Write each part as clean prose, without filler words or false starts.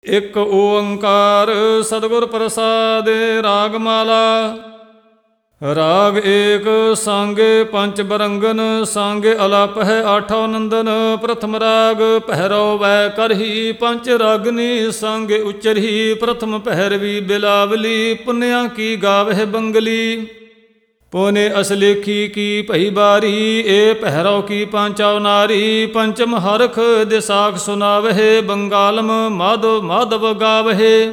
ਇਕ ਓੰਕਾਰ ਸਤਿਗੁਰ ਪ੍ਰਸਾਦਿ। ਰਾਗ ਮਾਲਾ। ਰਾਗ ਏਕ ਸਾਂਗੇ ਪੰਚ ਬਰੰਗਨ, ਸਾਂਗੇ ਅਲਪ ਹੈ ਆਠੋ ਨੰਦਨ। ਪ੍ਰਥਮ ਰਾਗ ਪਹਿਰੋ ਵੈ ਕਰਹੀ, ਪੰਚ ਰਾਗਨੀ ਸਾਂਗੇ ਉਚਰਹੀ। ਪ੍ਰਥਮ ਪਹਿਰਵੀ ਬਿਲਾਵਲੀ, ਪੁੰਨਿਆ ਕੀ ਗਾਵਹਿ ਬੰਗਲੀ। ਪੋਨੇ ਅਸਲੇਖੀ ਕੀ ਭਈ ਬਾਰੀ, ਏ ਪਹਿਰੋ ਕੀ ਪਾਂਚਾਉ ਨਾਰੀ। ਪੰਚਮ ਹਰਖ ਦਿਸਾਖ ਸੁਨਾਵਹਿ, ਬੰਗਾਲਮ ਮਾਧਵ ਮਾਧਵ ਗਾਵਹਿ।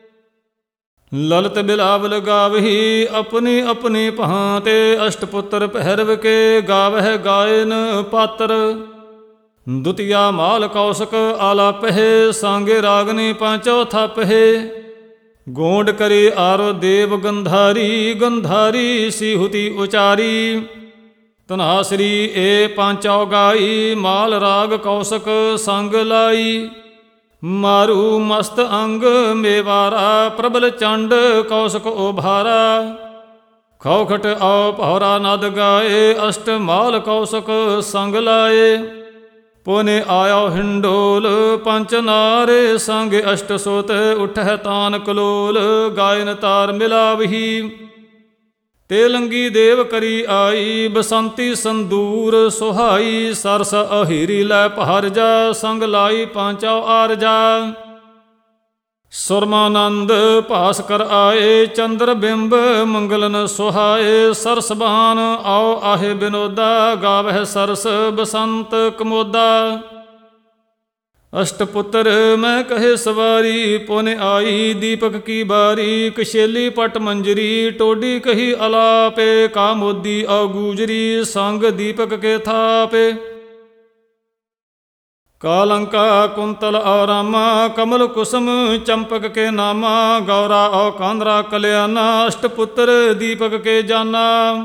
ਲਲਤ ਬਿਲਾਵਲ ਗਾਵਹੀ, ਆਪਣੀ ਆਪਣੀ ਭਾਂਤੇ। ਅਸ਼ਟਪੁੱਤਰ ਪਹਿਰਵ ਕੇ ਗਾਵਹਿ ਗਾਇਨ ਪਾਤਰ। ਦੁਤੀਆ ਮਾਲ ਕੌਸ਼ਕ ਆਲਾਪਹਿ, ਸਾਂਗੇ ਰਾਗਨੀ ਪਾਂਚੋ ਥਾਪਹਿ। ਗੋਂਡ ਕਰੇ ਆਰੋ ਦੇਵ ਗੰਧਾਰੀ, ਗੰਧਾਰੀ ਸਿਹੁਤੀ ਉਚਾਰੀ। ਧਨਾਸਰੀ ਏ ਪਾਂਚੋ ਗਾਈ, ਮਾਲ ਰਾਗ ਕੌਸ਼ਕ ਸੰਗ ਲਾਈ। ਮਾਰੂ ਮਸਤ ਅੰਗ ਮੇਵਾਰਾ, ਪ੍ਰਬਲ ਚੰਡ ਕੌਸ਼ਕ ਉਭਾਰਾ। ਖੌਖਟ ਆਓ ਭੌਰਾ ਨਦ ਗਾਏ, ਅਸ਼ਟ ਮਾਲ ਕੌਸ਼ਕ ਸੰਗ ਲਾਏ। ਪੁਨੇ ਆਇਓ ਹਿੰਡੋਲ ਪੰਚ ਨਾਰੇ, ਸੰਗ ਅਸ਼ਟ ਸੋਤ ਉਠਹਿ ਤਾਨ ਕਲੋਲ। ਗਾਇਨ ਤਾਰ ਮਿਲਾਵਹੀ, ਤੇਲੰਗੀ ਦੇਵ ਕਰੀ ਆਈ। ਬਸੰਤੀ ਸੰਦੂਰ ਸੁਹਾਈ, ਸਰਸ ਅਹੀਰੀ ਲੈ ਪਹਰਜਾ। ਸੰਗ ਲਾਈ ਪਾਂਚੋ ਆਰਜਾ। ਸੁਰਮਾਨੰਦ ਭਾਸਕਰ ਆਏ, ਚੰਦਰ ਬਿੰਬ ਮੰਗਲਨ ਸੁਹਾਏ। ਸਰਸ ਬਾਨ ਆਓ ਆਹੇ ਬਿਨੋਦਾ, ਗਾਵਹਿ ਸਰਸ ਬਸੰਤ ਕਮੋਦਾ। ਅਸ਼ਟਪੁੱਤਰ ਮੈਂ ਕਹੇ ਸਵਾਰੀ, ਪੁਨ ਆਈ ਦੀਪਕ ਕੀ ਬਾਰੀ। ਕਸ਼ੇਲੀ ਪਟ ਮੰਜਰੀ, ਟੋਡੀ ਕਹੀ ਅਲਾਪੇ। ਕਾਮੋਦੀ ਆਉ ਗੂਜਰੀ, ਸੰਗ ਦੀਪਕ ਕੇ ਥਾਪੇ। ਕਾਲੰਕਾ ਕੁੰਤਲ ਔ ਰਾਮਾ, ਕਮਲ ਕੁਸਮ ਚੰਪਕ ਕੇ ਨਾਮਾ। ਗੌਰਾ ਔ ਕਾਂਦਰਾ ਕਲਿਆਣਾ, ਅਸ਼ਟਪੁੱਤਰ ਦੀਪਕ ਕੇ ਜਾਨਾ।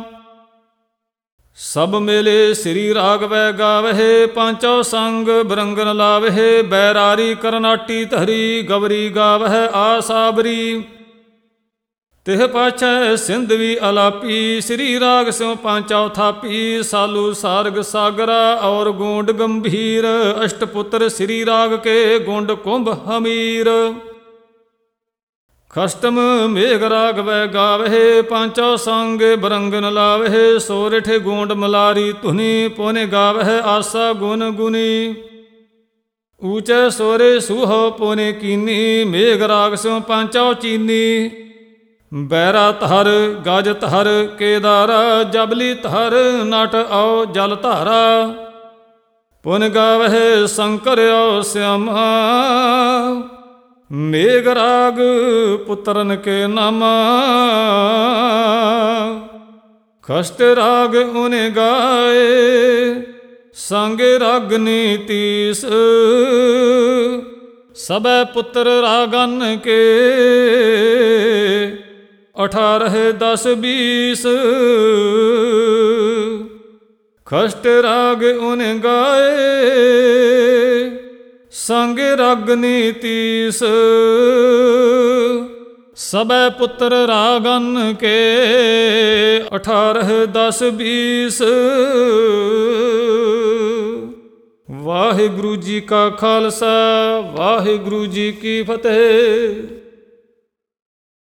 ਸਭ ਮੇਲੇ ਸ੍ਰੀ ਰਾਗ ਵੈ ਗਾਵਹਿ, ਪਾਂਚੋ ਸੰਗ ਬਰੰਗਨ ਲਾਵਹਿ। ਬੈਰਾਰੀ ਕਰਨਾਟੀ ਧਰੀ, ਗਵਰੀ ਗਾਵਹਿ ਆਸਾਬਰੀ। ਤਿਹ ਪਾਛੈ ਸਿੰਧਵੀ ਅਲਾਪੀ, ਸ੍ਰੀ ਰਾਗ ਸਿਉ ਪਾਂਚੋ ਥਾਪੀ। ਸਾਲੂ ਸਾਰਗ ਸਾਗਰਾ ਔਰ ਗੋਂਡ ਗੰਭੀਰ, ਅਸ਼ਟਪੁੱਤਰ ਸ੍ਰੀ ਰਾਗ ਕੇ ਗੋਂਡ ਕੁੰਭ ਹਮੀਰ। ਖਸ਼ਟਮ ਮੇਘ ਰਾਗ ਵੈ ਗਾਵਹਿ, ਪਾਂਚੋ ਸੰਗ ਬਰੰਗਨ ਲਾਵਹਿ। ਸੋਰਠ ਗੋਂਡ ਮਲਾਰੀ ਧੁਨੀ, ਪੁਨ ਗਾਵਹਿ ਆਸਾ ਗੁਨ ਗੁਨੀ। ਊਚੈ ਸੋਰੇ ਸੂਹੋ ਪੁਨ ਕੀਨੀ, ਮੇਘ ਰਾਗ ਸਿਉ ਪਾਂਚੋ ਚੀਨੀ। ਬੈਰਾ ਧਰ ਗਜ ਧਰ ਕੇਦਾਰਾ, ਜਬਲੀ ਧਰ ਨਟ ਆਓ ਜਲ ਧਾਰਾ। ਪੁਨ ਗਾਵਹਿ ਸ਼ੰਕਰ ਔ ਸਿਆਮਾ, ਮੇਘ ਰਾਗ ਪੁੱਤਰਨ ਕੇ ਨਾਮਾ। ਖਸ਼ਟ ਰਾਗ ਓਨੇ ਗਾਏ, ਸੰਗੇ ਰਾਗਨੀ ਤੀਸ। ਸਭੈ ਪੁੱਤਰ ਰਾਗਨ ਕੇ, 18 10 20। ਖਸ਼ਟ ਰਾਗ ਓਨੇ ਗਾਏ, ਸੰਗ ਰਾਗਨੀ ਤੀਸ। ਸਭੈ ਪੁੱਤਰ ਰਾਗਨ ਕੇ, 18 10 20। ਵਾਹਿਗੁਰੂ ਜੀ ਕਾ ਖਾਲਸਾ, ਵਾਹਿਗੁਰੂ ਜੀ ਕੀ ਫਤਿਹ।